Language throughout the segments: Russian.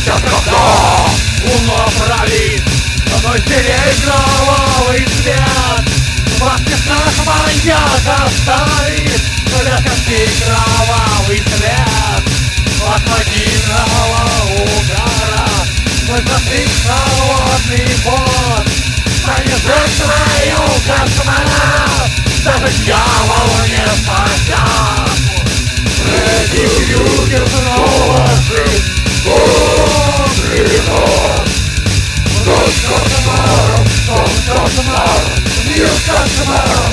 Сейчас когда луна правит, но стереть кровавый цвет. Воскресных маньяк оставит для костей кровавый след. От могильного угара твой застыть холодный пот пронесет свою кошмар, даже дьявол не спасет. Фредди Крюгер снова жив, он живет. Ночь кошмаром, сон кошмар, мир кошмар.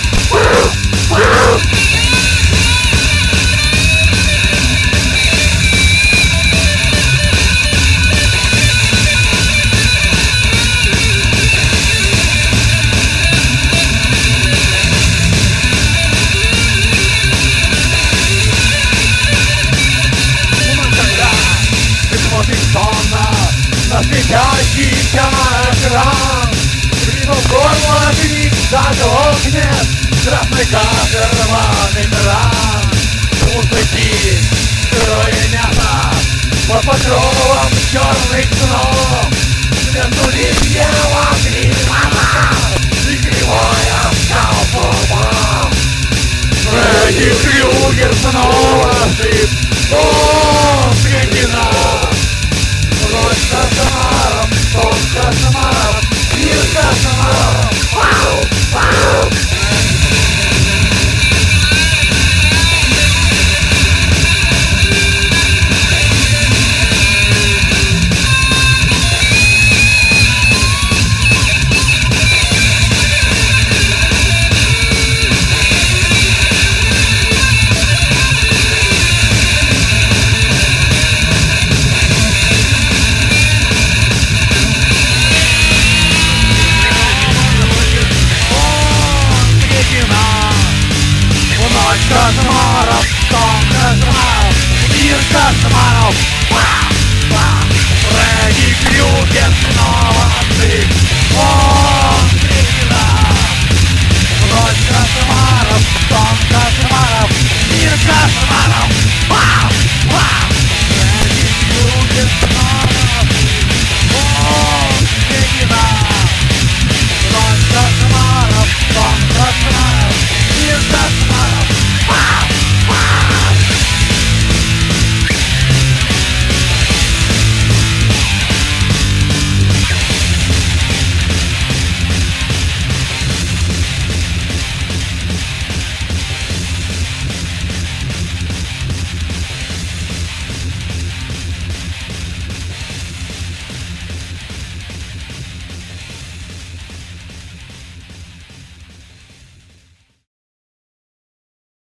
На светящийся экран придут горло, крик заглохнет, красный как рваный кран. Услыши сырое мясо под покровом черных снов, между листьев климата и кривой оскал зубов. Фредди Крюгер снова жив.